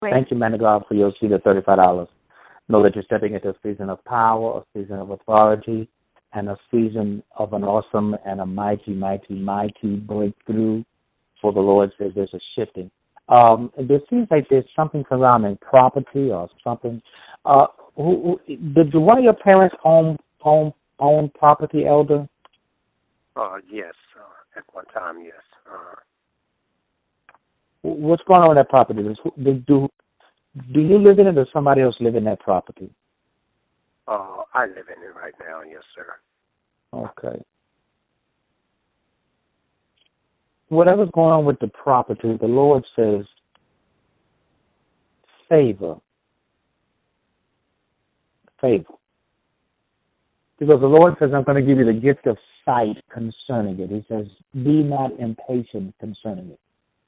Great. Thank you, man of God, for your seed of $35. Know that you're stepping into a season of power, a season of authority, and a season of an awesome and a mighty, mighty, mighty breakthrough. For the Lord says there's a shifting. There seems like there's something surrounding property or something. Did one of your parents own property, Elder? Yes. At one time, yes. What's going on with that property? Do you live in it, or somebody else live in that property? I live in it right now, yes, sir. Okay. Whatever's going on with the property, the Lord says favor. Favor. Because the Lord says, I'm going to give you the gift of sight concerning it. He says, be not impatient concerning it.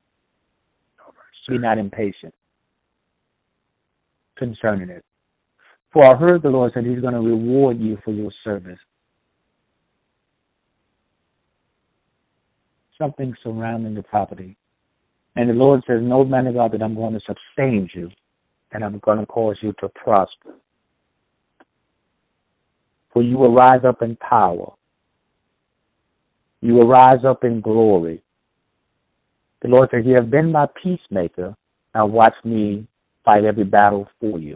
Be not impatient concerning it. For I heard the Lord said He's going to reward you for your service. Something surrounding the property. And the Lord says, no, man of God, that I'm going to sustain you, and I'm going to cause you to prosper. For you will rise up in power. You will rise up in glory. The Lord says, you have been my peacemaker. Now watch me fight every battle for you.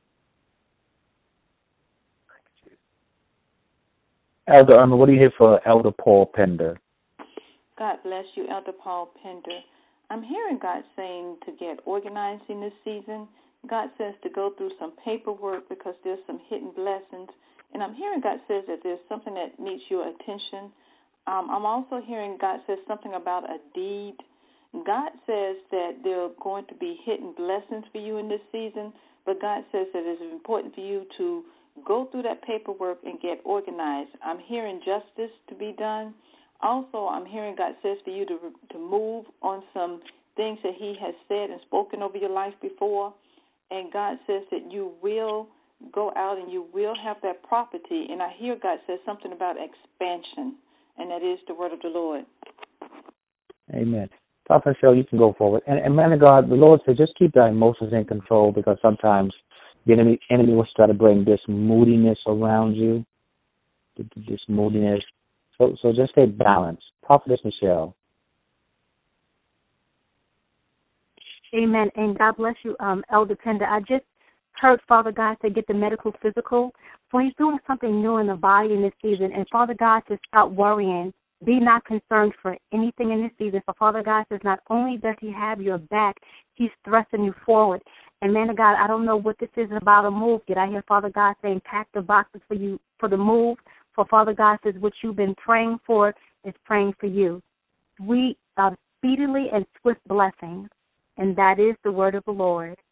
Elder Irma, what do you hear for Elder Paul Pender? God bless you, Elder Paul Pender. I'm hearing God saying to get organized in this season. God says to go through some paperwork because there's some hidden blessings. And I'm hearing God says that there's something that needs your attention. I'm also hearing God says something about a deed. God says that there are going to be hidden blessings for you in this season, but God says that it's important for you to go through that paperwork and get organized. I'm hearing justice to be done. Also, I'm hearing God says for you to move on some things that He has said and spoken over your life before. And God says that you will go out and you will have that property. And I hear God says something about expansion, and that is the word of the Lord. Amen. Prophet Cheryl, you can go forward. And man of God, the Lord said just keep thy emotions in control, because sometimes the enemy will try to bring this moodiness around you, this moodiness. So just stay balanced. Prophetess Michelle. Amen. And God bless you, Elder Pender. I just heard Father God say get the medical physical. For He's doing something new in the body in this season. And Father God says stop worrying. Be not concerned for anything in this season. For Father God says not only does He have your back, He's thrusting you forward. And man of God, I don't know what this is about a move. Did I hear Father God saying pack the boxes for you for the move? For Father God says what you've been praying for is praying for you. We speedily and swift blessings, and that is the word of the Lord.